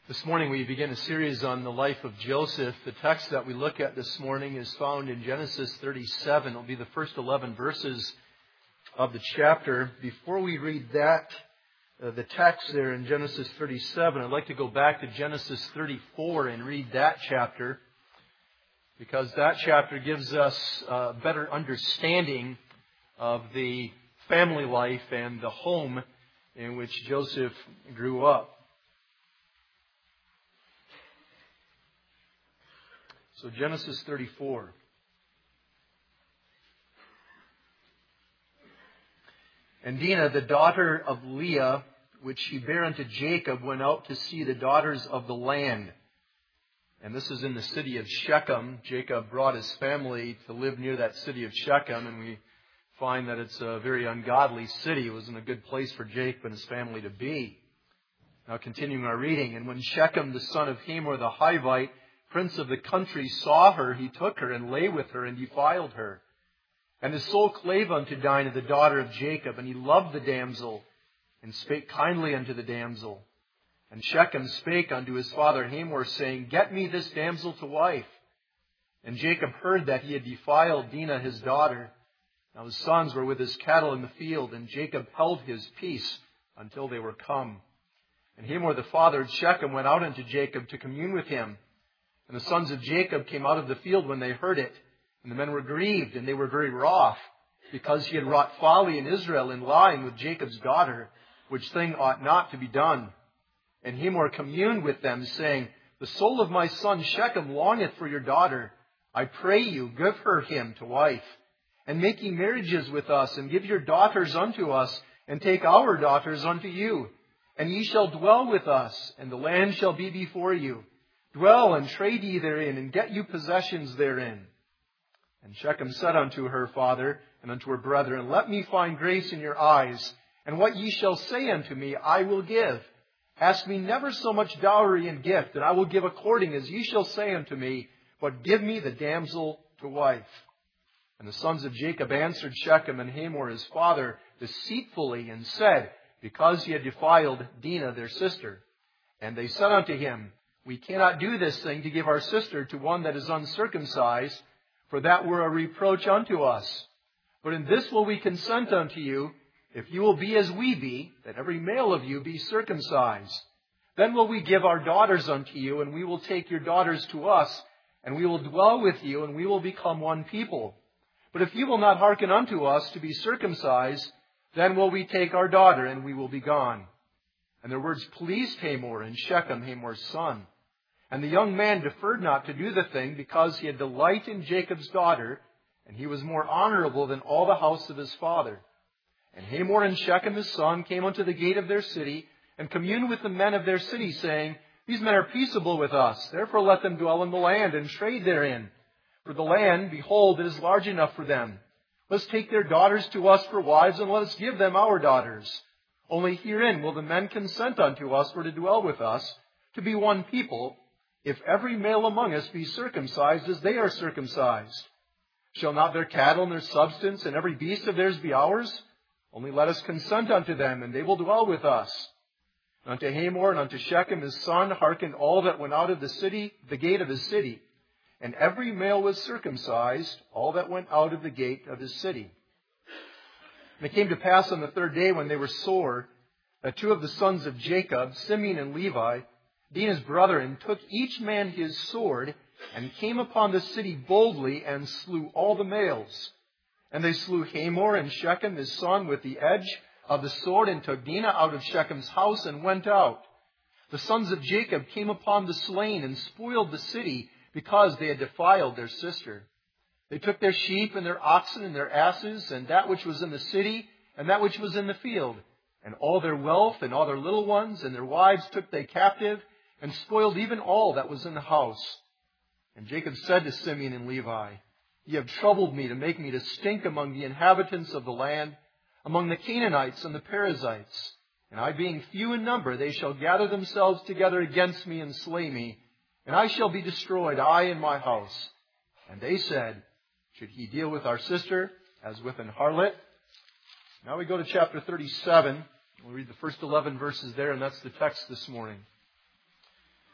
This morning we begin a series on the life of Joseph. The text that we look at this morning is found in Genesis 37. It will be the first 11 verses of the chapter. Before we read that, the text there in Genesis 37, I'd like to go back to Genesis 34 and read that chapter, because that chapter gives us a better understanding of the family life and the home in which Joseph grew up. So Genesis 34. And Dinah, the daughter of Leah, which she bare unto Jacob, went out to see the daughters of the land. And this is in the city of Shechem. Jacob brought his family to live near that city of Shechem, and we find that it's a very ungodly city. It wasn't a good place for Jacob and his family to be. Now continuing our reading. And when Shechem, the son of Hamor the Hivite, prince of the country, saw her, he took her and lay with her and defiled her. And his soul clave unto Dinah, the daughter of Jacob, and he loved the damsel, and spake kindly unto the damsel. And Shechem spake unto his father Hamor, saying, Get me this damsel to wife. And Jacob heard that he had defiled Dinah his daughter. Now his sons were with his cattle in the field, and Jacob held his peace until they were come. And Hamor the father of Shechem went out unto Jacob to commune with him. And the sons of Jacob came out of the field when they heard it. And the men were grieved, and they were very wroth, because he had wrought folly in Israel in lying with Jacob's daughter, which thing ought not to be done. And Hamor communed with them, saying, The soul of my son Shechem longeth for your daughter. I pray you, give her him to wife. And make ye marriages with us, and give your daughters unto us, and take our daughters unto you. And ye shall dwell with us, and the land shall be before you. Dwell and trade ye therein, and get you possessions therein. And Shechem said unto her father and unto her brethren, Let me find grace in your eyes, and what ye shall say unto me I will give. Ask me never so much dowry and gift, and I will give according as ye shall say unto me, but give me the damsel to wife. And the sons of Jacob answered Shechem and Hamor his father deceitfully, and said, Because he had defiled Dinah their sister. And they said unto him, We cannot do this thing to give our sister to one that is uncircumcised, for that were a reproach unto us. But in this will we consent unto you, if you will be as we be, that every male of you be circumcised. Then will we give our daughters unto you, and we will take your daughters to us, and we will dwell with you, and we will become one people. But if you will not hearken unto us to be circumcised, then will we take our daughter, and we will be gone. And their words pleased Hamor and Shechem, Hamor's son. And the young man deferred not to do the thing, because he had delight in Jacob's daughter, and he was more honorable than all the house of his father. And Hamor and Shechem his son came unto the gate of their city, and communed with the men of their city, saying, These men are peaceable with us, therefore let them dwell in the land, and trade therein. For the land, behold, it is large enough for them. Let us take their daughters to us for wives, and let us give them our daughters. Only herein will the men consent unto us for to dwell with us, to be one people, if every male among us be circumcised as they are circumcised. Shall not their cattle and their substance and every beast of theirs be ours? Only let us consent unto them, and they will dwell with us. And unto Hamor and unto Shechem his son hearkened all that went out of the city, the gate of his city. And every male was circumcised, all that went out of the gate of his city. And it came to pass on the third day, when they were sore, that two of the sons of Jacob, Simeon and Levi, Dinah's brethren, took each man his sword, and came upon the city boldly, and slew all the males. And they slew Hamor and Shechem his son with the edge of the sword, and took Dinah out of Shechem's house, and went out. The sons of Jacob came upon the slain, and spoiled the city, because they had defiled their sister. They took their sheep and their oxen and their asses, and that which was in the city, and that which was in the field. And all their wealth, and all their little ones, and their wives took they captive, and spoiled even all that was in the house. And Jacob said to Simeon and Levi, Ye have troubled me to make me to stink among the inhabitants of the land, among the Canaanites and the Perizzites. And I being few in number, they shall gather themselves together against me and slay me, and I shall be destroyed, I and my house. And they said, Should he deal with our sister as with an harlot? Now we go to chapter 37. We'll read the first 11 verses there, and that's the text this morning.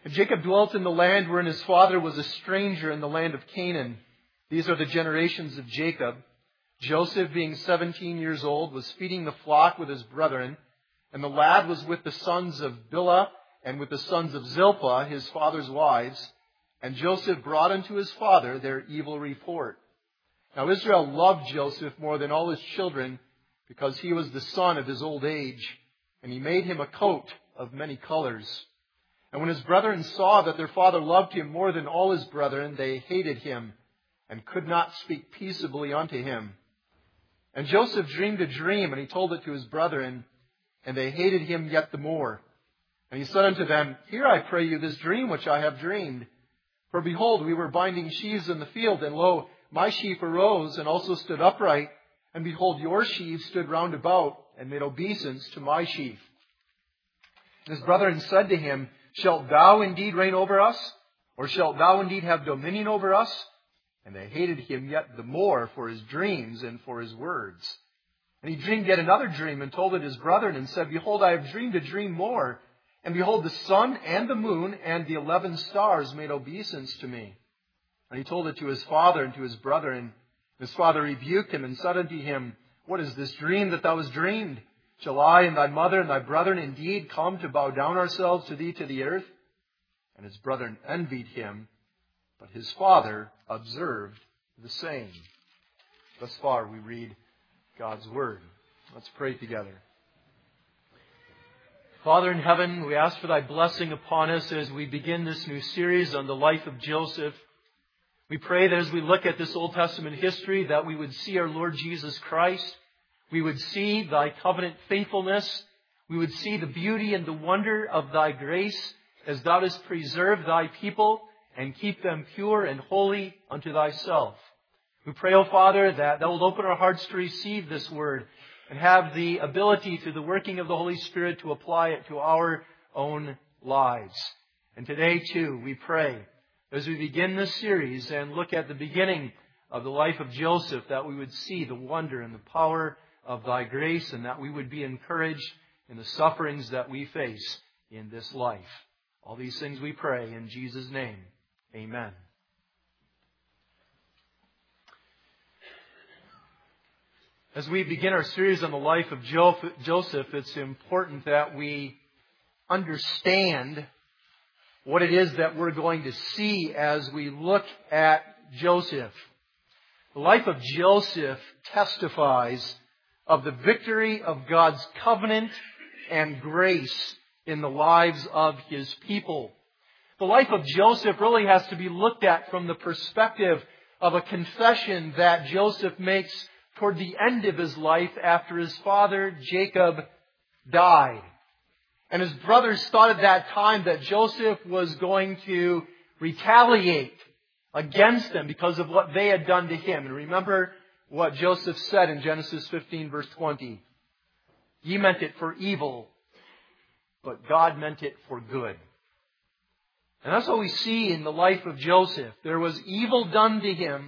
And Jacob dwelt in the land wherein his father was a stranger in the land of Canaan. These are the generations of Jacob. Joseph, being 17 years old, was feeding the flock with his brethren, and the lad was with the sons of Bilhah and with the sons of Zilpah, his father's wives. And Joseph brought unto his father their evil report. Now Israel loved Joseph more than all his children, because he was the son of his old age, and he made him a coat of many colors. And when his brethren saw that their father loved him more than all his brethren, they hated him, and could not speak peaceably unto him. And Joseph dreamed a dream, and he told it to his brethren, and they hated him yet the more. And he said unto them, Hear, I pray you, this dream which I have dreamed. For behold, we were binding sheaves in the field, and lo, my sheaf arose, and also stood upright, and behold, your sheaves stood round about, and made obeisance to my sheaf. And his brethren said to him, Shalt thou indeed reign over us? Or shalt thou indeed have dominion over us? And they hated him yet the more for his dreams and for his words. And he dreamed yet another dream, and told it his brethren, and said, Behold, I have dreamed a dream more. And behold, the sun and the moon and the 11 stars made obeisance to me. And he told it to his father and to his brethren. His father rebuked him and said unto him, What is this dream that thou hast dreamed? Shall I and thy mother and thy brethren indeed come to bow down ourselves to thee to the earth? And his brethren envied him, but his father observed the same. Thus far we read God's Word. Let's pray together. Father in heaven, we ask for thy blessing upon us as we begin this new series on the life of Joseph. We pray that as we look at this Old Testament history, that we would see our Lord Jesus Christ. We would see thy covenant faithfulness. We would see the beauty and the wonder of thy grace as thou dost preserve thy people and keep them pure and holy unto thyself. We pray, O Father, that thou wilt open our hearts to receive this word and have the ability through the working of the Holy Spirit to apply it to our own lives. And today, too, we pray, as we begin this series and look at the beginning of the life of Joseph, that we would see the wonder and the power of thy grace, and that we would be encouraged in the sufferings that we face in this life. All these things we pray in Jesus' name. Amen. As we begin our series on the life of Joseph, it's important that we understand what it is that we're going to see as we look at Joseph. The life of Joseph testifies of the victory of God's covenant and grace in the lives of His people. The life of Joseph really has to be looked at from the perspective of a confession that Joseph makes toward the end of his life after his father Jacob died. And his brothers thought at that time that Joseph was going to retaliate against them because of what they had done to him. And remember what Joseph said in Genesis 15, verse 20. Ye meant it for evil, but God meant it for good. And that's what we see in the life of Joseph. There was evil done to him,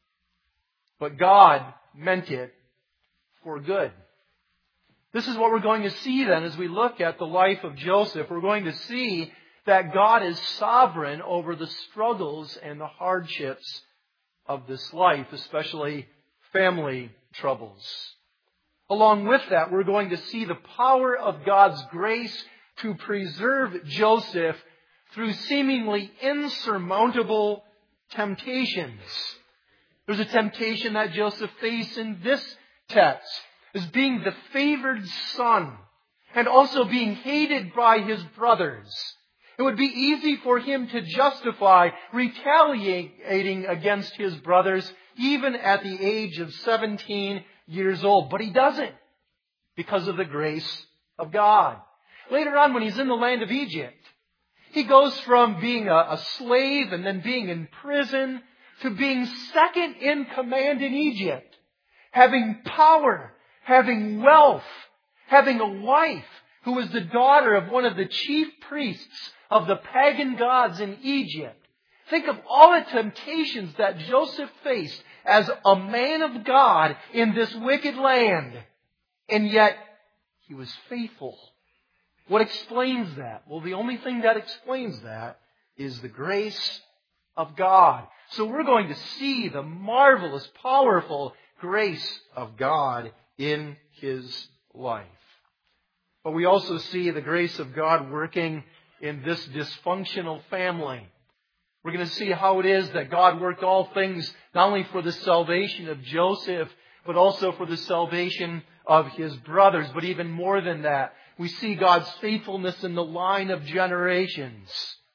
but God meant it for good. This is what we're going to see then as we look at the life of Joseph. We're going to see that God is sovereign over the struggles and the hardships of this life, especially family troubles. Along with that, we're going to see the power of God's grace to preserve Joseph through seemingly insurmountable temptations. There's a temptation that Joseph faced in this text as being the favored son and also being hated by his brothers. It would be easy for him to justify retaliating against his brothers even at the age of 17 years old. But he doesn't, because of the grace of God. Later on, when he's in the land of Egypt, he goes from being a slave and then being in prison to being second in command in Egypt, having power, having wealth, having a wife who was the daughter of one of the chief priests of the pagan gods in Egypt. Think of all the temptations that Joseph faced as a man of God in this wicked land. And yet, he was faithful. What explains that? Well, the only thing that explains that is the grace of God. So we're going to see the marvelous, powerful grace of God in his life. But we also see the grace of God working in this dysfunctional family. We're going to see how it is that God worked all things not only for the salvation of Joseph, but also for the salvation of his brothers. But even more than that, we see God's faithfulness in the line of generations.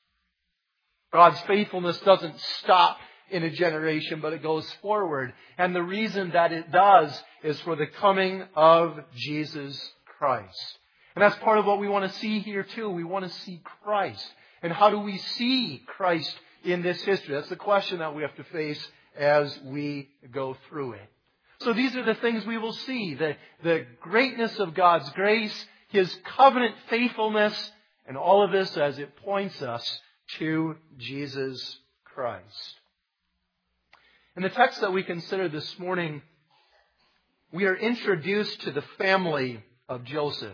God's faithfulness doesn't stop in a generation, but it goes forward. And the reason that it does is for the coming of Jesus Christ. And that's part of what we want to see here too. We want to see Christ. And how do we see Christ in this history? That's the question that we have to face as we go through it. So these are the things we will see. The greatness of God's grace, his covenant faithfulness, and all of this as it points us to Jesus Christ. In the text that we consider this morning, we are introduced to the family of Joseph.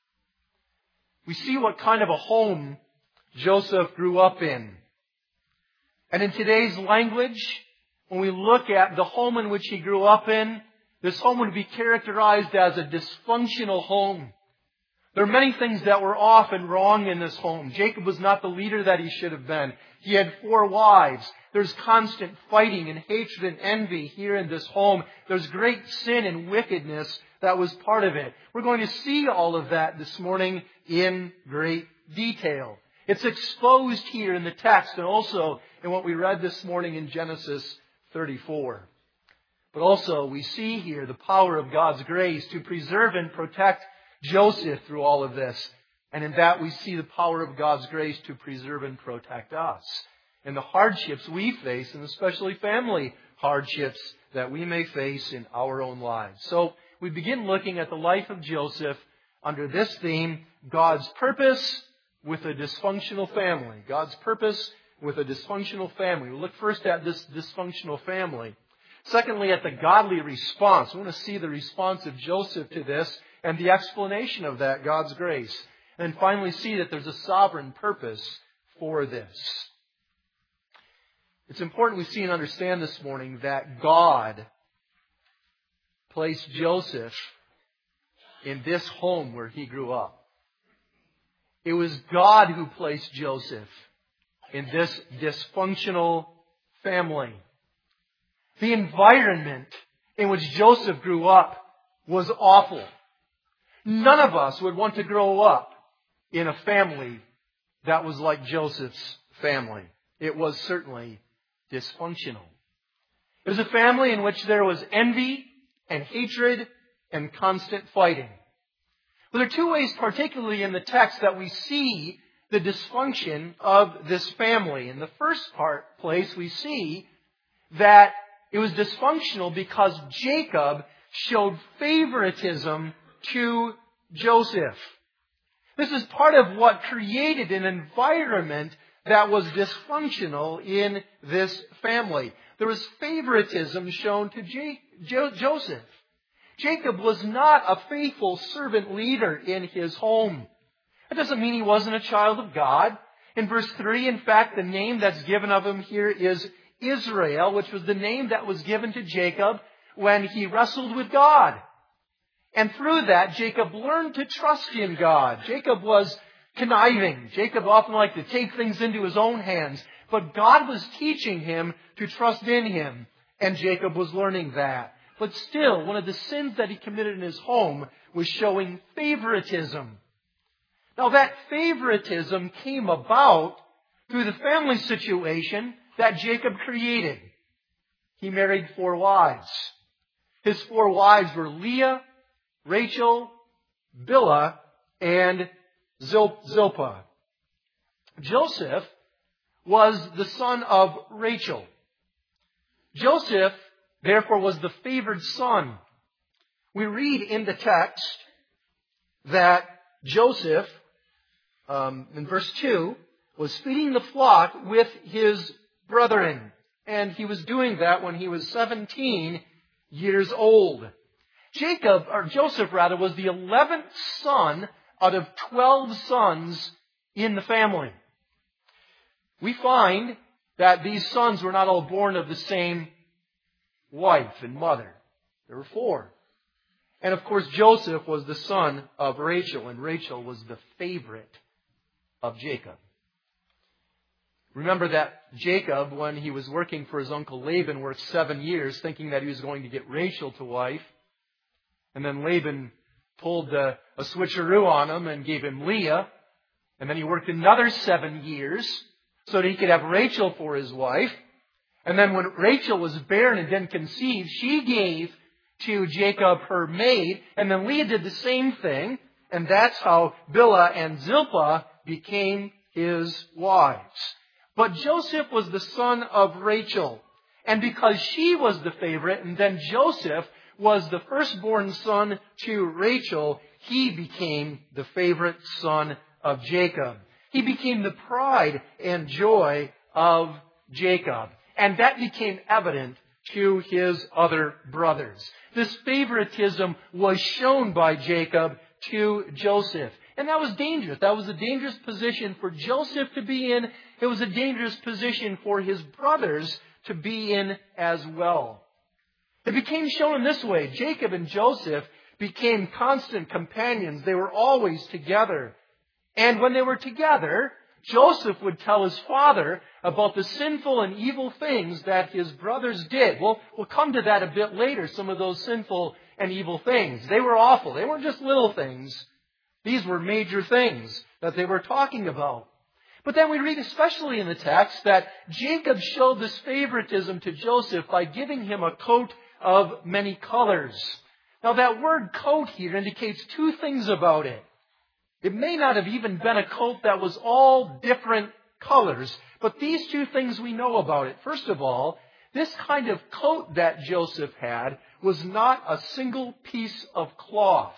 We see what kind of a home Joseph grew up in. And in today's language, when we look at the home in which he grew up in, this home would be characterized as a dysfunctional home. There are many things that were off and wrong in this home. Jacob was not the leader that he should have been. He had 4 wives. There's constant fighting and hatred and envy here in this home. There's great sin and wickedness that was part of it. We're going to see all of that this morning in great detail. It's exposed here in the text and also in what we read this morning in Genesis 34. But also we see here the power of God's grace to preserve and protect Joseph through all of this. And in that we see the power of God's grace to preserve and protect us in the hardships we face, and especially family hardships that we may face in our own lives. So we begin looking at the life of Joseph under this theme, God's purpose with a dysfunctional family. God's purpose with a dysfunctional family. We'll look first at this dysfunctional family. Secondly, at the godly response. We want to see the response of Joseph to this and the explanation of that, God's grace. And then finally see that there's a sovereign purpose for this. It's important we see and understand this morning that God placed Joseph in this home where he grew up. It was God who placed Joseph in this dysfunctional family. The environment in which Joseph grew up was awful. None of us would want to grow up in a family that was like Joseph's family. It was certainly dysfunctional. It was a family in which there was envy and hatred and constant fighting. But there are 2 ways, particularly in the text, that we see the dysfunction of this family. In the first place, we see that it was dysfunctional because Jacob showed favoritism to Joseph. This is part of what created an environment that was dysfunctional in this family. There was favoritism shown to Joseph. Jacob was not a faithful servant leader in his home. That doesn't mean he wasn't a child of God. In verse 3, in fact, the name that's given of him here is Israel, which was the name that was given to Jacob when he wrestled with God. And through that, Jacob learned to trust in God. Jacob was conniving. Jacob often liked to take things into his own hands. But God was teaching him to trust in him. And Jacob was learning that. But still, one of the sins that he committed in his home was showing favoritism. Now that favoritism came about through the family situation that Jacob created. He married 4 wives. His 4 wives were Leah, Rachel, Bilhah, and Zilpah. Joseph was the son of Rachel. Joseph, therefore, was the favored son. We read in the text that Joseph, in verse 2, was feeding the flock with his brethren. And he was doing that when he was 17 years old. Joseph was the 11th son out of 12 sons in the family. we find that these sons were not all born of the same wife and mother. There were 4. And of course, Joseph was the son of Rachel, and Rachel was the favorite of Jacob. Remember that Jacob, when he was working for his uncle Laban, worked 7 years thinking that he was going to get Rachel to wife. And then Laban pulled a switcheroo on him and gave him Leah. And then he worked another 7 years so that he could have Rachel for his wife. And then when Rachel was barren and didn't conceive, she gave to Jacob her maid. And then Leah did the same thing. And that's how Bilhah and Zilpah became his wives. But Joseph was the son of Rachel. And because she was the favorite, and then Joseph was the firstborn son to Rachel, he became the favorite son of Jacob. He became the pride and joy of Jacob. And that became evident to his other brothers. This favoritism was shown by Jacob to Joseph. And that was dangerous. That was a dangerous position for Joseph to be in. It was a dangerous position for his brothers to be in as well. It became shown in this way. Jacob and Joseph became constant companions. They were always together. And when they were together, Joseph would tell his father about the sinful and evil things that his brothers did. We'll come to that a bit later, some of those sinful and evil things. They were awful. They weren't just little things. These were major things that they were talking about. But then we read, especially in the text, that Jacob showed this favoritism to Joseph by giving him a coat of many colors. Now that word coat here indicates 2 things about it. It may not have even been a coat that was all different colors, but these 2 things we know about it. First of all, this kind of coat that Joseph had was not a single piece of cloth.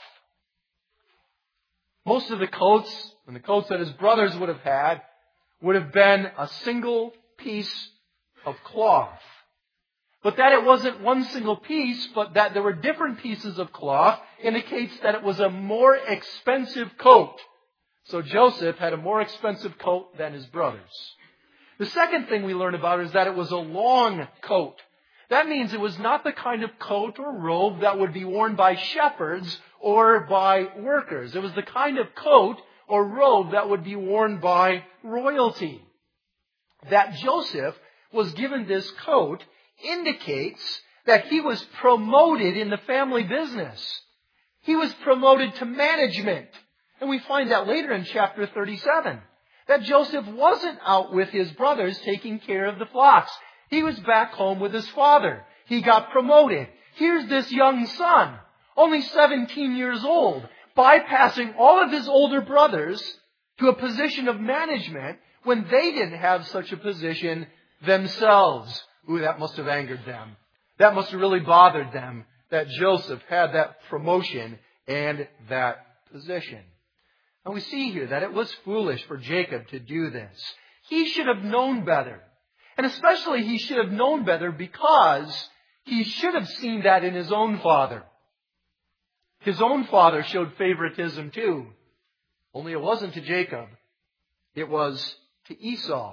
Most of the coats, and the coats that his brothers would have been a single piece of cloth. But that it wasn't one single piece, but that there were different pieces of cloth indicates that it was a more expensive coat. So Joseph had a more expensive coat than his brothers. The second thing we learn about is that it was a long coat. That means it was not the kind of coat or robe that would be worn by shepherds or by workers. It was the kind of coat or robe that would be worn by royalty. That Joseph was given this coat indicates that he was promoted in the family business. He was promoted to management. And we find that later in chapter 37. That Joseph wasn't out with his brothers taking care of the flocks. He was back home with his father. He got promoted. Here's this young son, only 17 years old, bypassing all of his older brothers to a position of management when they didn't have such a position themselves. Ooh, that must have angered them. That must have really bothered them that Joseph had that promotion and that position. And we see here that it was foolish for Jacob to do this. He should have known better. And especially he should have known better because he should have seen that in his own father. His own father showed favoritism too. Only it wasn't to Jacob. It was to Esau.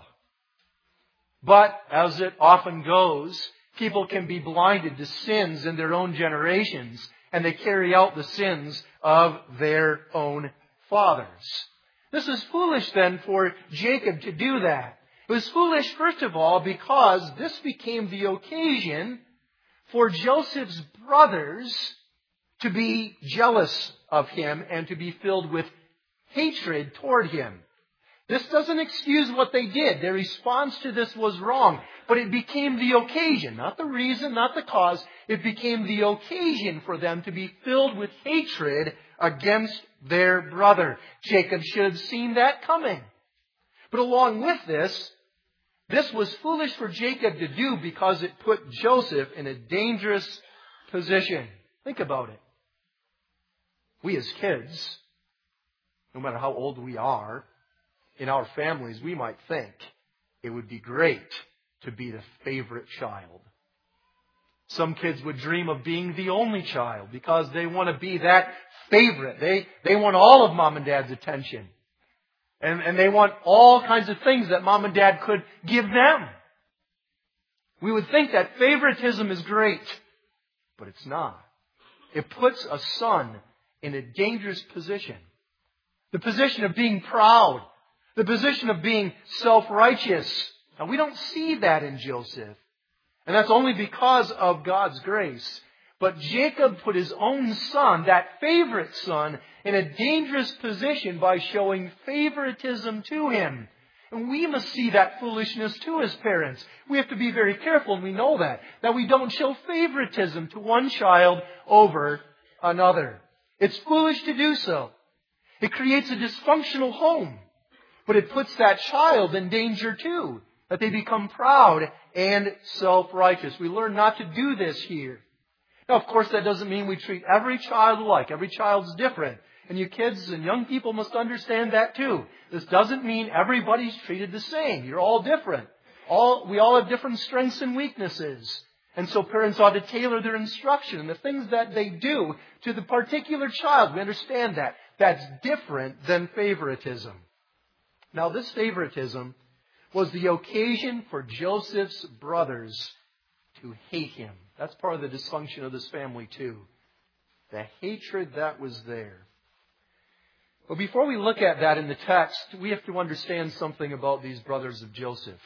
But as it often goes, people can be blinded to sins in their own generations, and they carry out the sins of their own fathers. This is foolish then for Jacob to do that. It was foolish, first of all, because this became the occasion for Joseph's brothers to be jealous of him and to be filled with hatred toward him. This doesn't excuse what they did. Their response to this was wrong. But it became the occasion, not the reason, not the cause. It became the occasion for them to be filled with hatred against their brother. Jacob should have seen that coming. But along with this was foolish for Jacob to do because it put Joseph in a dangerous position. Think about it. We as kids, no matter how old we are, in our families, we might think it would be great to be the favorite child. Some kids would dream of being the only child because they want to be that favorite. They want all of mom and dad's attention. And they want all kinds of things that mom and dad could give them. We would think that favoritism is great, but it's not. It puts a son in a dangerous position. The position of being proud. The position of being self-righteous. Now, we don't see that in Joseph. And that's only because of God's grace. But Jacob put his own son, that favorite son, in a dangerous position by showing favoritism to him. And we must see that foolishness too as parents. We have to be very careful, and we know that we don't show favoritism to one child over another. It's foolish to do so. It creates a dysfunctional home. But it puts that child in danger too, that they become proud and self-righteous. We learn not to do this here. Now, of course, that doesn't mean we treat every child alike. Every child's different. And you kids and young people must understand that too. This doesn't mean everybody's treated the same. You're all different. We all have different strengths and weaknesses. And so parents ought to tailor their instruction and the things that they do to the particular child. We understand that. That's different than favoritism. Now, this favoritism was the occasion for Joseph's brothers to hate him. That's part of the dysfunction of this family too. The hatred that was there. But before we look at that in the text, we have to understand something about these brothers of Joseph.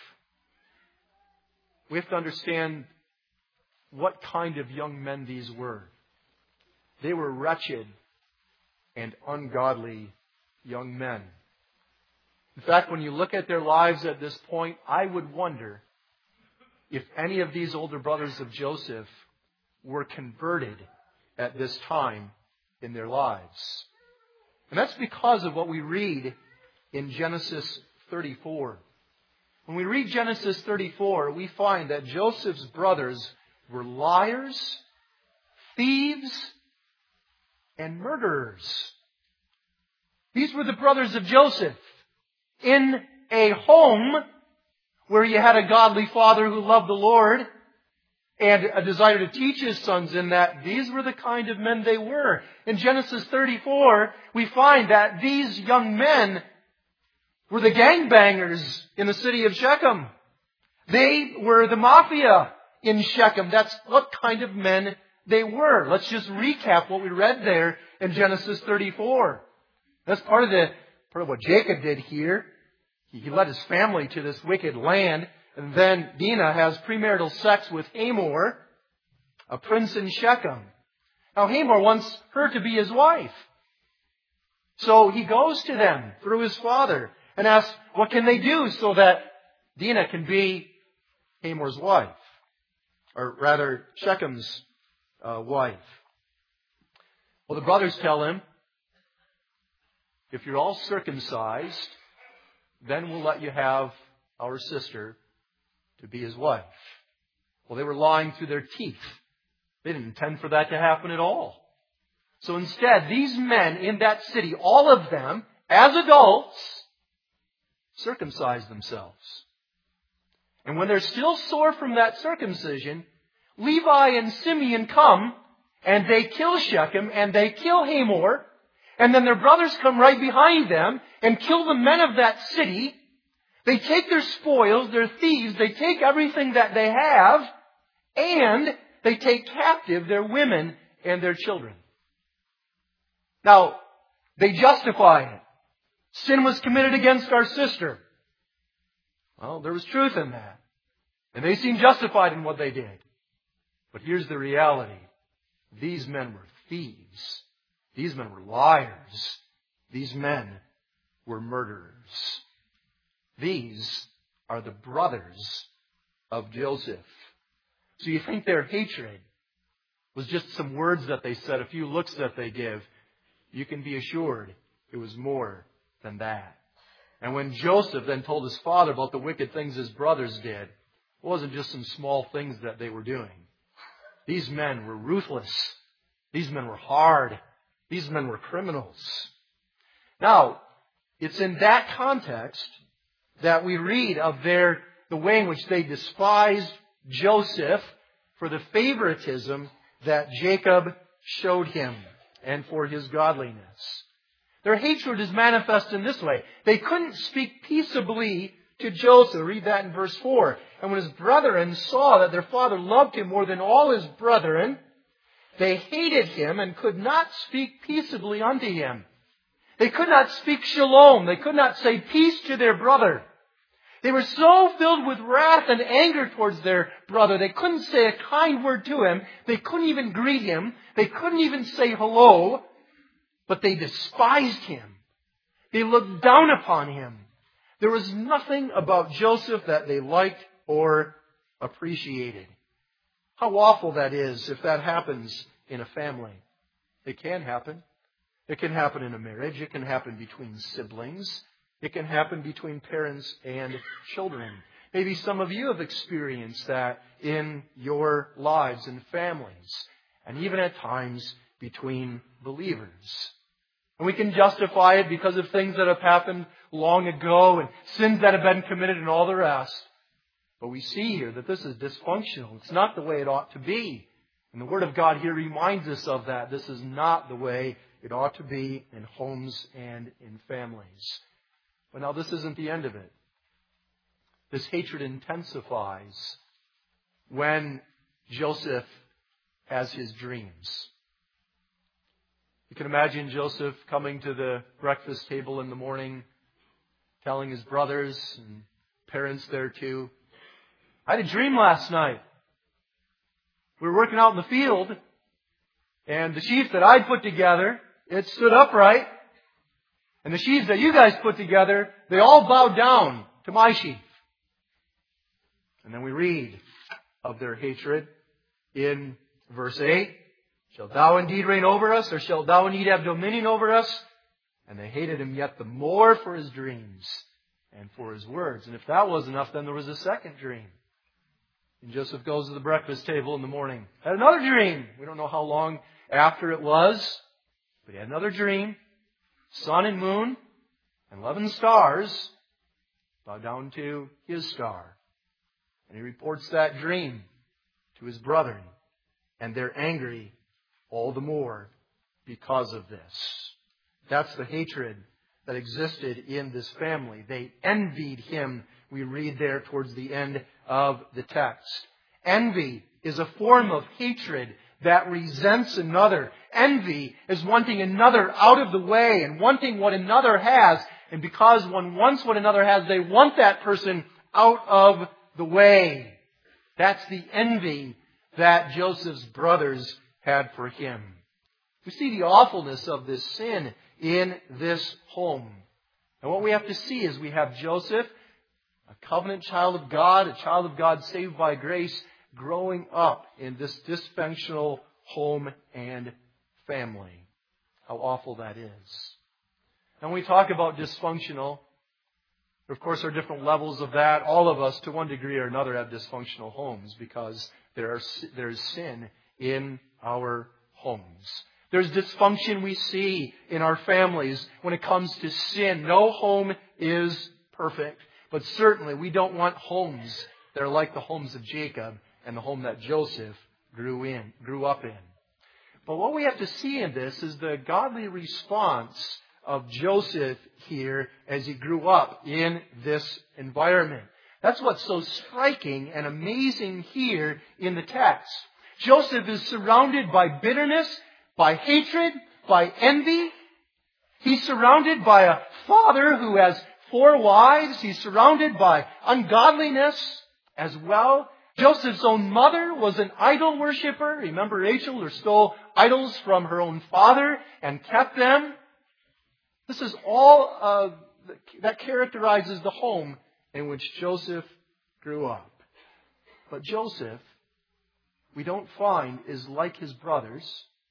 We have to understand what kind of young men these were. They were wretched and ungodly young men. In fact, when you look at their lives at this point, I would wonder if any of these older brothers of Joseph were converted at this time in their lives. And that's because of what we read in Genesis 34. When we read Genesis 34, we find that Joseph's brothers were liars, thieves, and murderers. These were the brothers of Joseph. In a home where you had a godly father who loved the Lord and a desire to teach his sons in that, these were the kind of men they were. In Genesis 34, we find that these young men were the gangbangers in the city of Shechem. They were the mafia in Shechem. That's what kind of men they were. Let's just recap what we read there in Genesis 34. That's part of what Jacob did here. He led his family to this wicked land. And then Dinah has premarital sex with Hamor, a prince in Shechem. Now Hamor wants her to be his wife. So he goes to them through his father and asks, what can they do so that Dinah can be Hamor's wife? Or rather, Shechem's wife. Well, the brothers tell him, if you're all circumcised, then we'll let you have our sister to be his wife. Well, they were lying through their teeth. They didn't intend for that to happen at all. So instead, these men in that city, all of them, as adults, circumcised themselves. And when they're still sore from that circumcision, Levi and Simeon come and they kill Shechem and they kill Hamor. And then their brothers come right behind them and kill the men of that city. They take their spoils, they're thieves, they take everything that they have, and they take captive their women and their children. Now, they justify it. Sin was committed against our sister. Well, there was truth in that. And they seemed justified in what they did. But here's the reality. These men were thieves. These men were liars. These men were murderers. These are the brothers of Joseph. So you think their hatred was just some words that they said, a few looks that they give. You can be assured it was more than that. And when Joseph then told his father about the wicked things his brothers did, it wasn't just some small things that they were doing. These men were ruthless. These men were hard. These men were criminals. Now, it's in that context that we read of the way in which they despised Joseph for the favoritism that Jacob showed him and for his godliness. Their hatred is manifest in this way. They couldn't speak peaceably to Joseph. Read that in verse 4. And when his brethren saw that their father loved him more than all his brethren, they hated him and could not speak peaceably unto him. They could not speak shalom. They could not say peace to their brother. They were so filled with wrath and anger towards their brother, they couldn't say a kind word to him. They couldn't even greet him. They couldn't even say hello. But they despised him. They looked down upon him. There was nothing about Joseph that they liked or appreciated. How awful that is if that happens in a family. It can happen. It can happen in a marriage. It can happen between siblings. It can happen between parents and children. Maybe some of you have experienced that in your lives and families, and even at times between believers. And we can justify it because of things that have happened long ago and sins that have been committed and all the rest. But we see here that this is dysfunctional. It's not the way it ought to be. And the Word of God here reminds us of that. This is not the way it ought to be in homes and in families. But now this isn't the end of it. This hatred intensifies when Joseph has his dreams. You can imagine Joseph coming to the breakfast table in the morning, telling his brothers and parents there too, I had a dream last night. We were working out in the field, and the sheaves that I'd put together, it stood upright. And the sheaves that you guys put together, they all bowed down to my sheaf. And then we read of their hatred in verse 8. Shalt thou indeed reign over us, or shalt thou indeed have dominion over us? And they hated him yet the more for his dreams and for his words. And if that wasn't enough, then there was a second dream. And Joseph goes to the breakfast table in the morning. Had another dream. We don't know how long after it was, but he had another dream. Sun and moon and 11 stars bow down to his star. And he reports that dream to his brethren. And they're angry all the more because of this. That's the hatred that existed in this family. They envied him, we read there towards the end of the text. Envy is a form of hatred that resents another. Envy is wanting another out of the way and wanting what another has. And because one wants what another has, they want that person out of the way. That's the envy that Joseph's brothers had for him. We see the awfulness of this sin in this home. And what we have to see is we have Joseph, a covenant child of God, a child of God saved by grace, growing up in this dysfunctional home and family. How awful that is. And when we talk about dysfunctional, there of course are different levels of that. All of us, to one degree or another, have dysfunctional homes because there's sin in our homes. There's dysfunction we see in our families when it comes to sin. No home is perfect, but certainly we don't want homes that are like the homes of Jacob and the home that Joseph grew up in. But what we have to see in this is the godly response of Joseph here as he grew up in this environment. That's what's so striking and amazing here in the text. Joseph is surrounded by bitterness, by hatred, by envy. He's surrounded by a father who has 4 wives. He's surrounded by ungodliness as well. Joseph's own mother was an idol worshiper. Remember Rachel, who stole idols from her own father and kept them. This is all that characterizes the home in which Joseph grew up. But Joseph, we don't find, is like his brothers,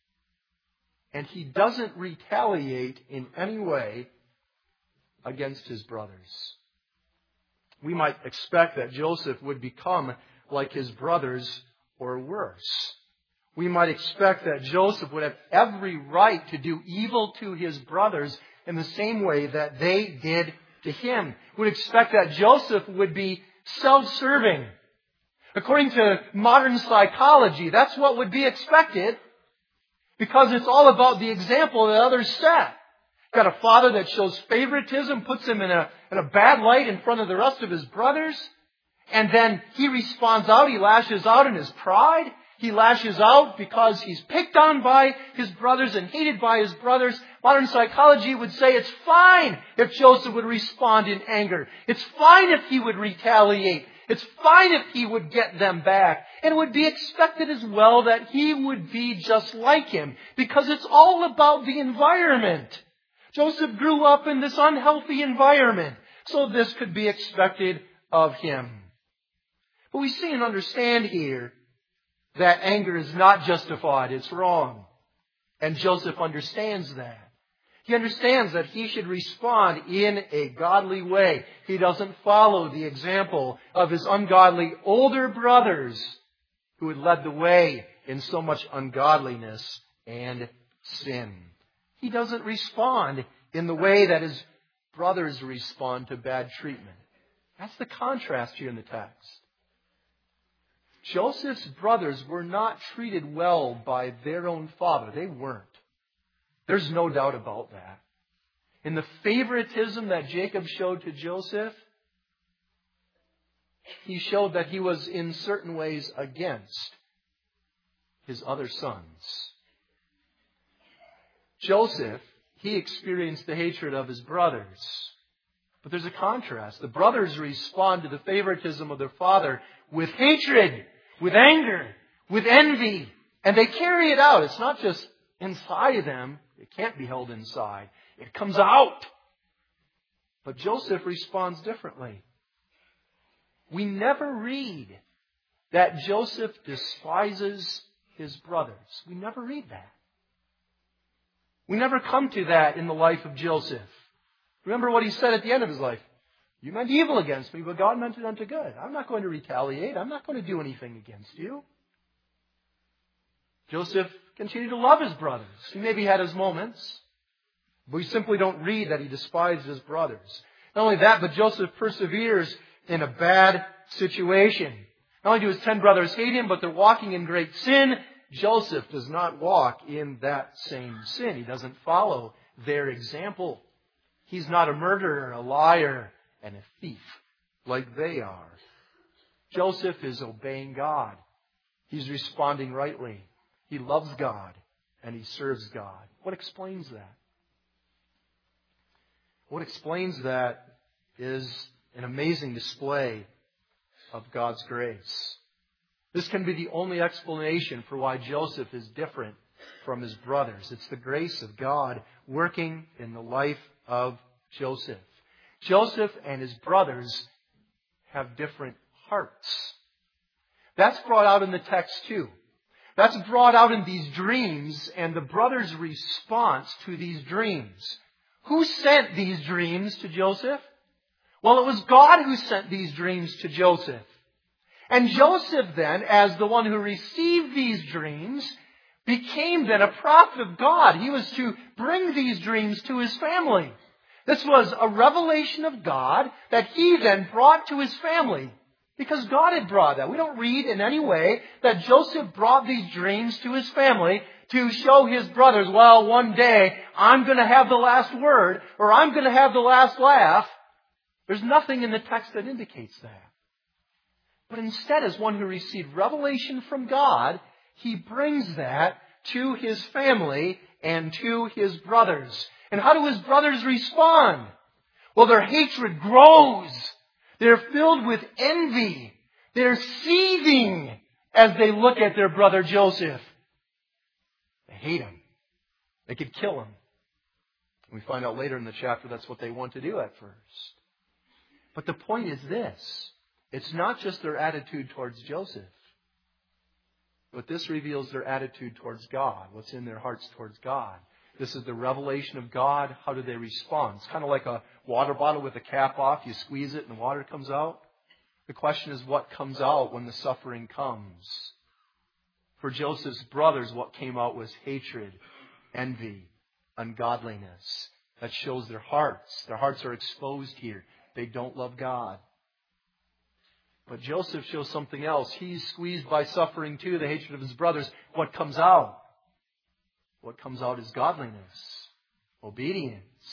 and he doesn't retaliate in any way against his brothers. We might expect that Joseph would become like his brothers or worse. We might expect that Joseph would have every right to do evil to his brothers in the same way that they did to him. We would expect that Joseph would be self-serving. According to modern psychology, that's what would be expected because it's all about the example that others set. Got a father that shows favoritism, puts him in a bad light in front of the rest of his brothers. And then he responds out. He lashes out in his pride. He lashes out because he's picked on by his brothers and hated by his brothers. Modern psychology would say it's fine if Joseph would respond in anger. It's fine if he would retaliate. It's fine if he would get them back. And it would be expected as well that he would be just like him, because it's all about the environment. Joseph grew up in this unhealthy environment, so this could be expected of him. But we see and understand here that anger is not justified, it's wrong. And Joseph understands that. He understands that he should respond in a godly way. He doesn't follow the example of his ungodly older brothers who had led the way in so much ungodliness and sin. He doesn't respond in the way that his brothers respond to bad treatment. That's the contrast here in the text. Joseph's brothers were not treated well by their own father. They weren't. There's no doubt about that. In the favoritism that Jacob showed to Joseph, he showed that he was in certain ways against his other sons. Joseph, he experienced the hatred of his brothers. But there's a contrast. The brothers respond to the favoritism of their father with hatred, with anger, with envy. And they carry it out. It's not just inside them. It can't be held inside. It comes out. But Joseph responds differently. We never read that Joseph despises his brothers. We never read that. We never come to that in the life of Joseph. Remember what he said at the end of his life. You meant evil against me, but God meant it unto good. I'm not going to retaliate. I'm not going to do anything against you. Joseph continued to love his brothers. He maybe had his moments, but we simply don't read that he despised his brothers. Not only that, but Joseph perseveres in a bad situation. Not only do his 10 brothers hate him, but they're walking in great sin. Joseph does not walk in that same sin. He doesn't follow their example. He's not a murderer, a liar, and a thief like they are. Joseph is obeying God. He's responding rightly. He loves God and he serves God. What explains that? What explains that is an amazing display of God's grace. This can be the only explanation for why Joseph is different from his brothers. It's the grace of God working in the life of Joseph. Joseph and his brothers have different hearts. That's brought out in the text too. That's brought out in these dreams and the brothers' response to these dreams. Who sent these dreams to Joseph? Well, it was God who sent these dreams to Joseph. And Joseph then, as the one who received these dreams, became then a prophet of God. He was to bring these dreams to his family. This was a revelation of God that he then brought to his family. Because God had brought that. We don't read in any way that Joseph brought these dreams to his family to show his brothers, well, one day I'm going to have the last word or I'm going to have the last laugh. There's nothing in the text that indicates that. But instead, as one who received revelation from God, he brings that to his family and to his brothers. And how do his brothers respond? Well, their hatred grows. They're filled with envy. They're seething as they look at their brother Joseph. They hate him. They could kill him. We find out later in the chapter that's what they want to do at first. But the point is this. It's not just their attitude towards Joseph. But this reveals their attitude towards God. What's in their hearts towards God. This is the revelation of God. How do they respond? It's kind of like a water bottle with the cap off. You squeeze it and the water comes out. The question is what comes out when the suffering comes. For Joseph's brothers, what came out was hatred, envy, ungodliness. That shows their hearts. Their hearts are exposed here. They don't love God. But Joseph shows something else. He's squeezed by suffering too, the hatred of his brothers. What comes out? What comes out is godliness, obedience,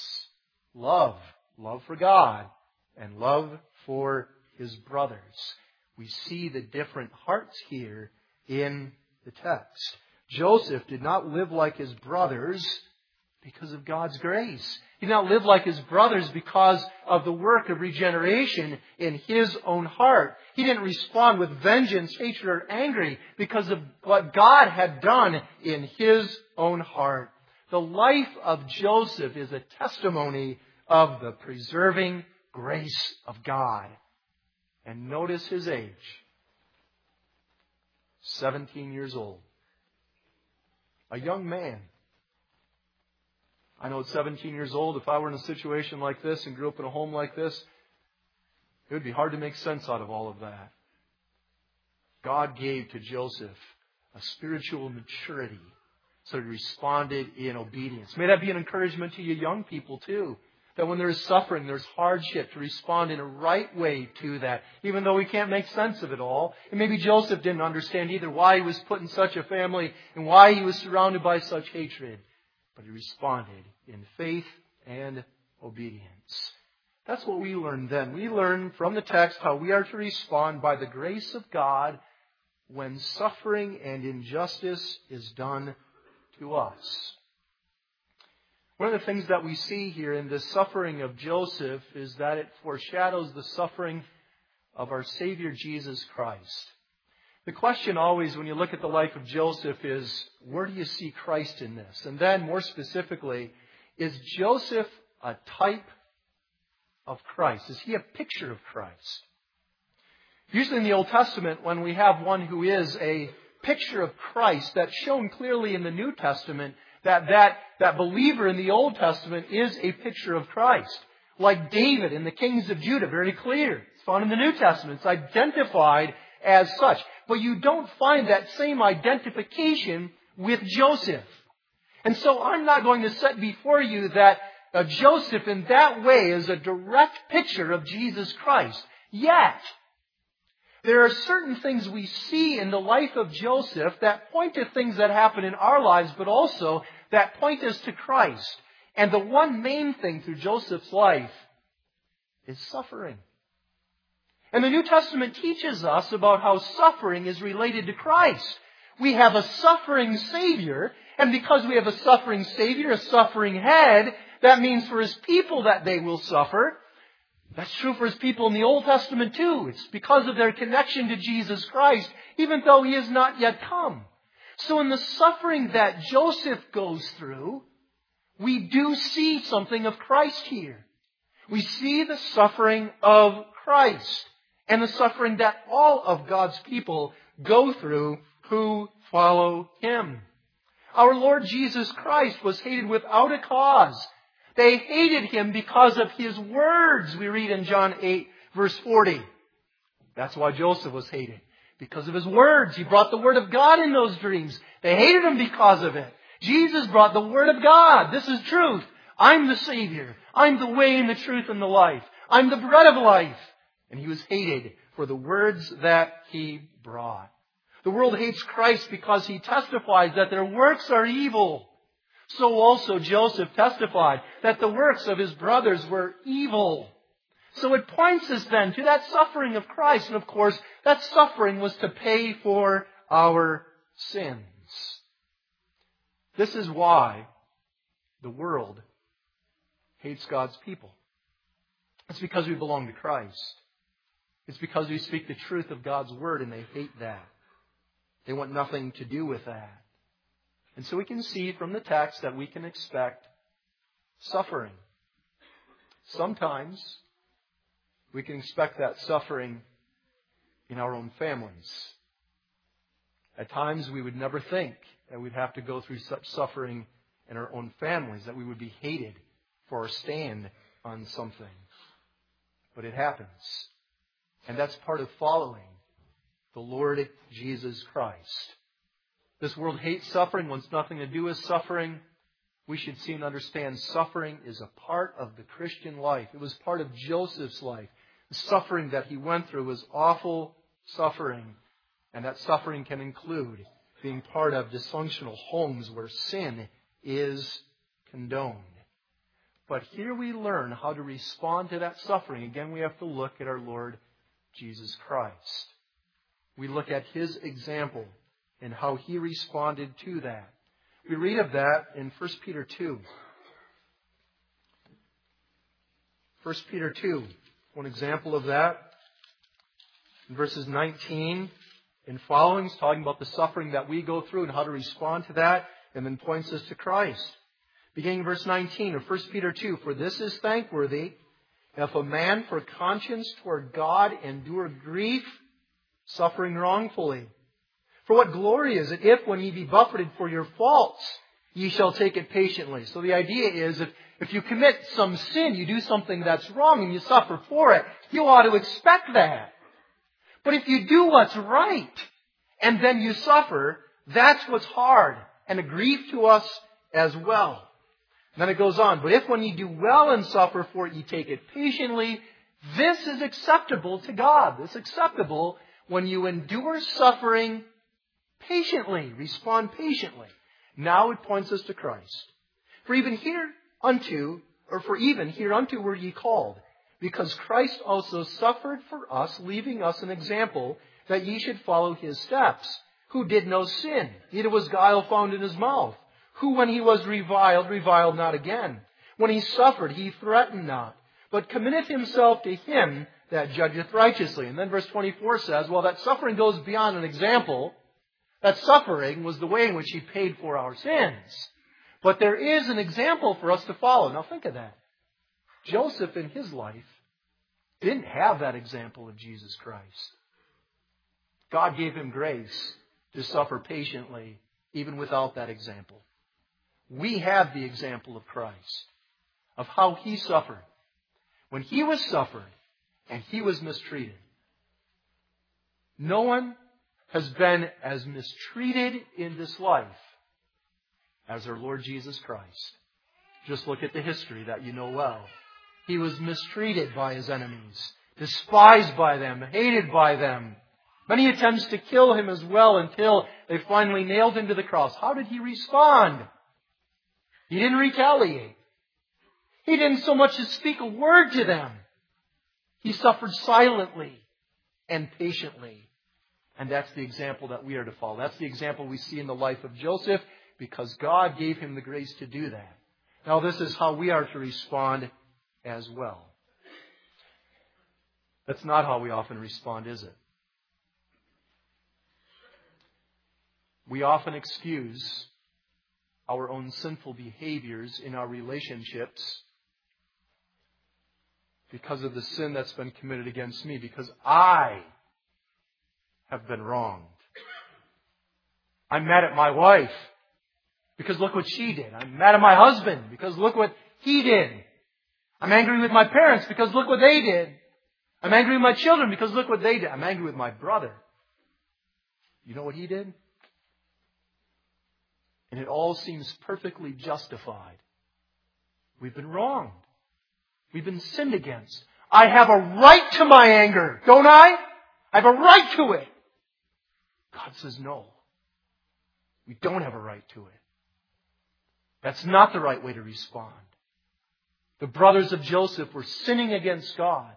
love. Love for God and love for his brothers. We see the different hearts here in the text. Joseph did not live like his brothers because of God's grace. He did not live like his brothers because of the work of regeneration in his own heart. He didn't respond with vengeance, hatred, or anger because of what God had done in his own heart. The life of Joseph is a testimony of the preserving grace of God. And notice his age. 17 years old. A young man. I know at 17 years old, if I were in a situation like this and grew up in a home like this, it would be hard to make sense out of all of that. God gave to Joseph a spiritual maturity, so he responded in obedience. May that be an encouragement to you young people too, that when there is suffering, there's hardship, to respond in a right way to that, even though we can't make sense of it all. And maybe Joseph didn't understand either why he was put in such a family and why he was surrounded by such hatred. But he responded in faith and obedience. That's what we learn then. We learn from the text how we are to respond by the grace of God when suffering and injustice is done to us. One of the things that we see here in the suffering of Joseph is that it foreshadows the suffering of our Savior Jesus Christ. The question always when you look at the life of Joseph is, where do you see Christ in this? And then more specifically, is Joseph a type of Christ? Is he a picture of Christ? Usually in the Old Testament, when we have one who is a picture of Christ, that's shown clearly in the New Testament, that believer in the Old Testament is a picture of Christ. Like David in the Kings of Judah, very clear. It's found in the New Testament. It's identified as such. But you don't find that same identification with Joseph. And so I'm not going to set before you that Joseph in that way is a direct picture of Jesus Christ. Yet, there are certain things we see in the life of Joseph that point to things that happen in our lives, but also that point us to Christ. And the one main thing through Joseph's life is suffering. And the New Testament teaches us about how suffering is related to Christ. We have a suffering Savior, and because we have a suffering Savior, a suffering head, that means for His people that they will suffer. That's true for His people in the Old Testament too. It's because of their connection to Jesus Christ, even though He has not yet come. So in the suffering that Joseph goes through, we do see something of Christ here. We see the suffering of Christ and the suffering that all of God's people go through who follow Him. Our Lord Jesus Christ was hated without a cause. They hated Him because of His words, we read in John 8, verse 40. That's why Joseph was hated. Because of His words. He brought the Word of God in those dreams. They hated Him because of it. Jesus brought the Word of God. This is truth. I'm the Savior. I'm the way and the truth and the life. I'm the bread of life. And He was hated for the words that He brought. The world hates Christ because He testifies that their works are evil. So also Joseph testified that the works of his brothers were evil. So it points us then to that suffering of Christ. And of course, that suffering was to pay for our sins. This is why the world hates God's people. It's because we belong to Christ. It's because we speak the truth of God's Word and they hate that. They want nothing to do with that. And so we can see from the text that we can expect suffering. Sometimes we can expect that suffering in our own families. At times we would never think that we'd have to go through such suffering in our own families, that we would be hated for our stand on something. But it happens. And that's part of following the Lord Jesus Christ. This world hates suffering, wants nothing to do with suffering. We should see and understand suffering is a part of the Christian life. It was part of Joseph's life. The suffering that he went through was awful suffering. And that suffering can include being part of dysfunctional homes where sin is condoned. But here we learn how to respond to that suffering. Again, we have to look at our Lord Jesus Christ. We look at His example and how He responded to that. We read of that in 1 Peter 2. 1 Peter 2, one example of that. In verses 19 and following, it's talking about the suffering that we go through and how to respond to that, and then points us to Christ. Beginning verse 19 of 1 Peter 2, "For this is thankworthy, if a man for conscience toward God endure grief, suffering wrongfully. For what glory is it if, when ye be buffeted for your faults, ye shall take it patiently?" So the idea is, if you commit some sin, you do something that's wrong and you suffer for it, you ought to expect that. But if you do what's right and then you suffer, that's what's hard and a grief to us as well. And then it goes on, "But if when ye do well and suffer for it, ye take it patiently, this is acceptable to God." This is acceptable when you endure suffering patiently, respond patiently. Now it points us to Christ. For even hereunto were ye called, because Christ also suffered for us, leaving us an example, that ye should follow His steps, who did no sin, neither was guile found in His mouth, who when He was reviled, reviled not again. When He suffered, He threatened not, but committeth Himself to Him that judgeth righteously. And then verse 24 says, well, that suffering goes beyond an example. That suffering was the way in which He paid for our sins. But there is an example for us to follow. Now think of that. Joseph in his life didn't have that example of Jesus Christ. God gave him grace to suffer patiently, even without that example. We have the example of Christ, of how He suffered. When He was suffered and He was mistreated. No one has been as mistreated in this life as our Lord Jesus Christ. Just look at the history that you know well. He was mistreated by His enemies, despised by them, hated by them. Many attempts to kill Him as well until they finally nailed Him to the cross. How did He respond? He didn't retaliate. He didn't so much as speak a word to them. He suffered silently and patiently. And that's the example that we are to follow. That's the example we see in the life of Joseph, because God gave him the grace to do that. Now this is how we are to respond as well. That's not how we often respond, is it? We often excuse our own sinful behaviors in our relationships because of the sin that's been committed against me, because I have been wronged. I'm mad at my wife because look what she did. I'm mad at my husband because look what he did. I'm angry with my parents because look what they did. I'm angry with my children because look what they did. I'm angry with my brother. You know what he did? And it all seems perfectly justified. We've been wronged. We've been sinned against. I have a right to my anger, don't I? I have a right to it. God says no. We don't have a right to it. That's not the right way to respond. The brothers of Joseph were sinning against God.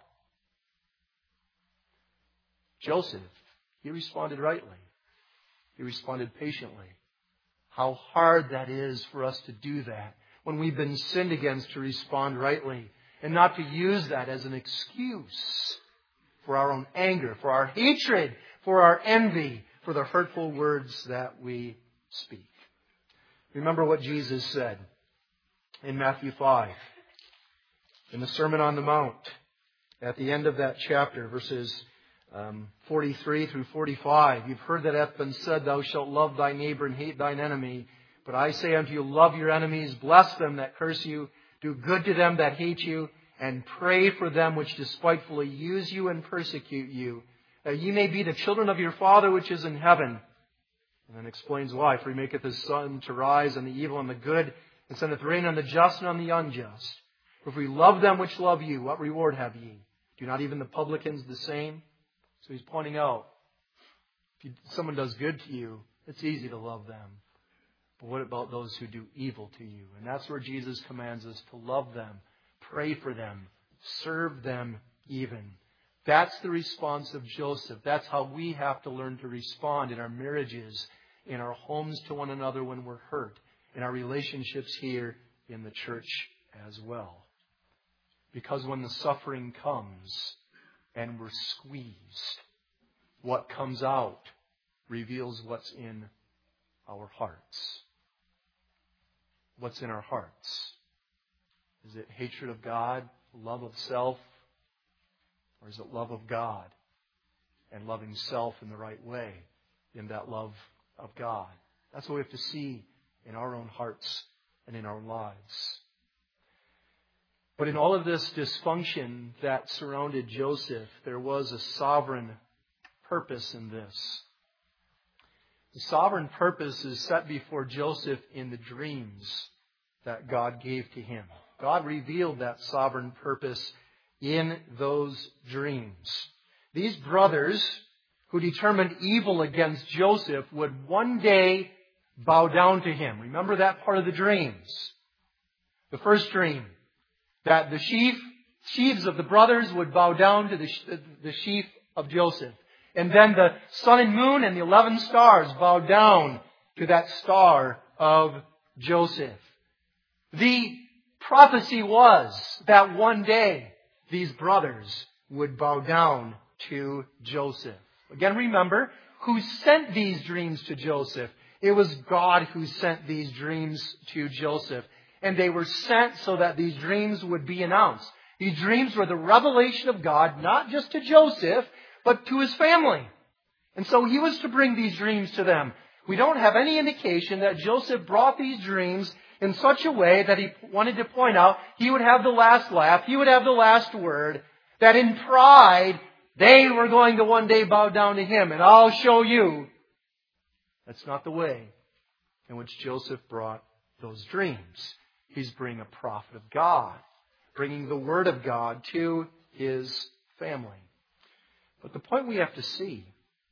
Joseph, he responded rightly. He responded patiently. How hard that is for us to do that when we've been sinned against, to respond rightly and not to use that as an excuse for our own anger, for our hatred, for our envy, for the hurtful words that we speak. Remember what Jesus said in Matthew 5, in the Sermon on the Mount, at the end of that chapter, verses 43 through 45. You've heard that it hath been said, thou shalt love thy neighbor and hate thine enemy. But I say unto you, love your enemies, bless them that curse you, do good to them that hate you, and pray for them which despitefully use you and persecute you, that ye may be the children of your Father which is in heaven. And then explains why. For He maketh His sun to rise on the evil and the good, and sendeth rain on the just and on the unjust. For if we love them which love you, what reward have ye? Do not even the publicans the same? So He's pointing out, if someone does good to you, it's easy to love them. But what about those who do evil to you? And that's where Jesus commands us to love them, pray for them, serve them even. That's the response of Joseph. That's how we have to learn to respond in our marriages, in our homes to one another when we're hurt, in our relationships here in the church as well. Because when the suffering comes and we're squeezed, what comes out reveals what's in our hearts. What's in our hearts? Is it hatred of God, love of self? Or is it love of God and loving self in the right way in that love of God? That's what we have to see in our own hearts and in our lives. But in all of this dysfunction that surrounded Joseph, there was a sovereign purpose in this. The sovereign purpose is set before Joseph in the dreams that God gave to him. God revealed that sovereign purpose in those dreams. These brothers who determined evil against Joseph would one day bow down to him. Remember that part of the dreams. The first dream, that the sheaves of the brothers would bow down to the sheaf of Joseph. And then the sun and moon and the 11 stars bowed down to that star of Joseph. The prophecy was that one day these brothers would bow down to Joseph. Again, remember, who sent these dreams to Joseph? It was God who sent these dreams to Joseph. And they were sent so that these dreams would be announced. These dreams were the revelation of God, not just to Joseph, but to his family. And so he was to bring these dreams to them. We don't have any indication that Joseph brought these dreams in such a way that he wanted to point out he would have the last laugh, he would have the last word, that in pride they were going to one day bow down to him, and I'll show you. That's not the way in which Joseph brought those dreams. He's bringing a prophet of God, bringing the word of God to his family. But the point we have to see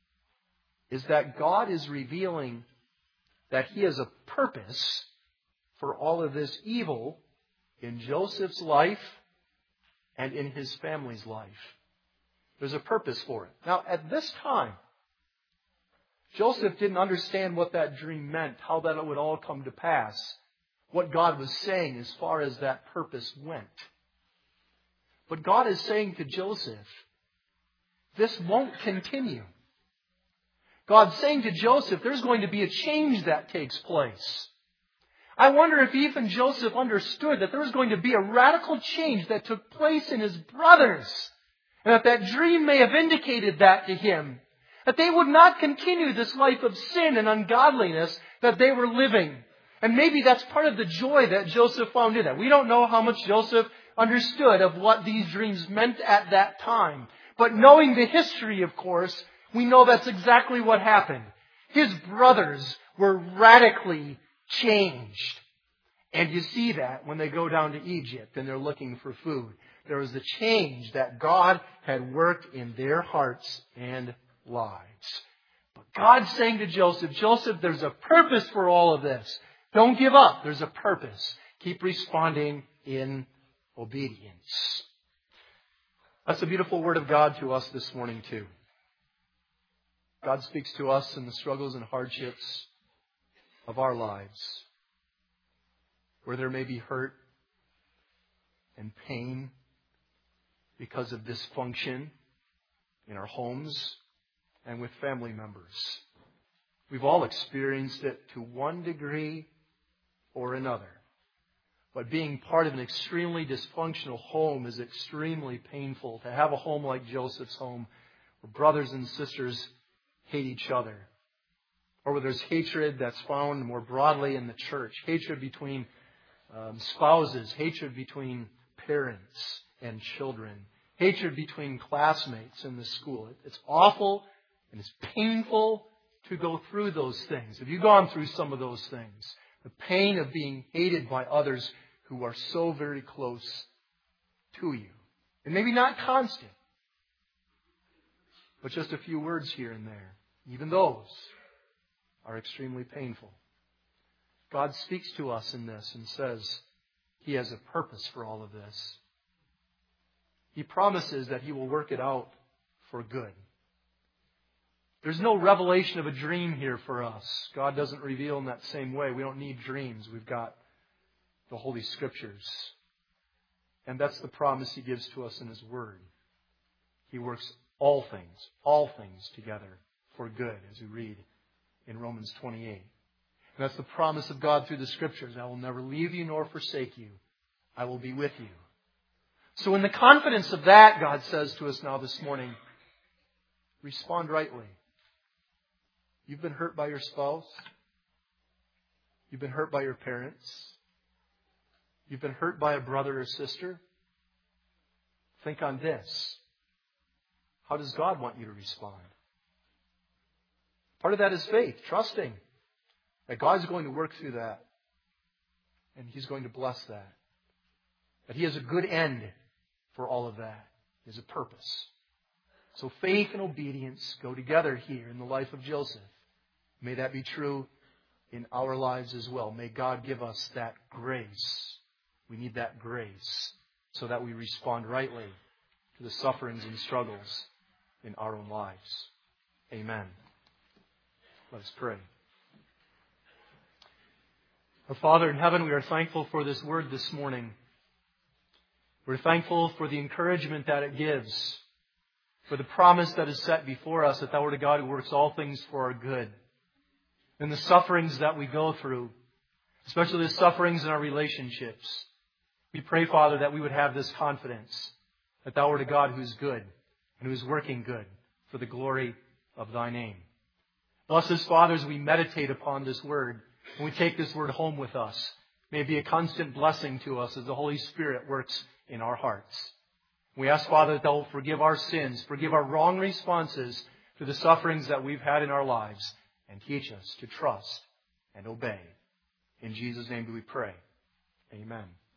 is that God is revealing that he has a purpose for all of this evil in Joseph's life and in his family's life. There's a purpose for it. Now, at this time, Joseph didn't understand what that dream meant, how that it would all come to pass, what God was saying as far as that purpose went. But God is saying to Joseph, this won't continue. God's saying to Joseph, there's going to be a change that takes place. I wonder if even Joseph understood that there was going to be a radical change that took place in his brothers. And that dream may have indicated that to him. That they would not continue this life of sin and ungodliness that they were living. And maybe that's part of the joy that Joseph found in it. We don't know how much Joseph understood of what these dreams meant at that time. But knowing the history, of course, we know that's exactly what happened. His brothers were radically changed. And you see that when they go down to Egypt and they're looking for food. There was a change that God had worked in their hearts and lives. But God's saying to Joseph, Joseph, there's a purpose for all of this. Don't give up. There's a purpose. Keep responding in obedience. That's a beautiful word of God to us this morning too. God speaks to us in the struggles and hardships of our lives, where there may be hurt and pain because of dysfunction in our homes and with family members. We've all experienced it to one degree or another. But being part of an extremely dysfunctional home is extremely painful. To have a home like Joseph's home, where brothers and sisters hate each other, or where there's hatred that's found more broadly in the church, hatred between spouses, hatred between parents and children, hatred between classmates in the school. It's awful and it's painful to go through those things. Have you gone through some of those things? The pain of being hated by others who are so very close to you. And maybe not constant, but just a few words here and there. Even those are extremely painful. God speaks to us in this and says He has a purpose for all of this. He promises that He will work it out for good. There's no revelation of a dream here for us. God doesn't reveal in that same way. We don't need dreams. We've got the Holy Scriptures. And that's the promise He gives to us in His Word. He works all things together for good, as we read in Romans 28. And that's the promise of God through the Scriptures. I will never leave you nor forsake you. I will be with you. So in the confidence of that, God says to us now this morning, respond rightly. You've been hurt by your spouse. You've been hurt by your parents. You've been hurt by a brother or sister. Think on this. How does God want you to respond? Part of that is faith, trusting that God's going to work through that. And He's going to bless that. That He has a good end for all of that. He has a purpose. So faith and obedience go together here in the life of Joseph. May that be true in our lives as well. May God give us that grace. We need that grace so that we respond rightly to the sufferings and struggles in our own lives. Amen. Let us pray. Our Father in heaven, we are thankful for this word this morning. We're thankful for the encouragement that it gives, for the promise that is set before us that Thou art a God who works all things for our good. And the sufferings that we go through, especially the sufferings in our relationships, we pray, Father, that we would have this confidence that Thou art a God who is good and who is working good for the glory of Thy name. Bless us, Father, as we meditate upon this word and we take this word home with us. May it be a constant blessing to us as the Holy Spirit works in our hearts. We ask, Father, that Thou will forgive our sins, forgive our wrong responses to the sufferings that we've had in our lives, and teach us to trust and obey. In Jesus' name do we pray. Amen.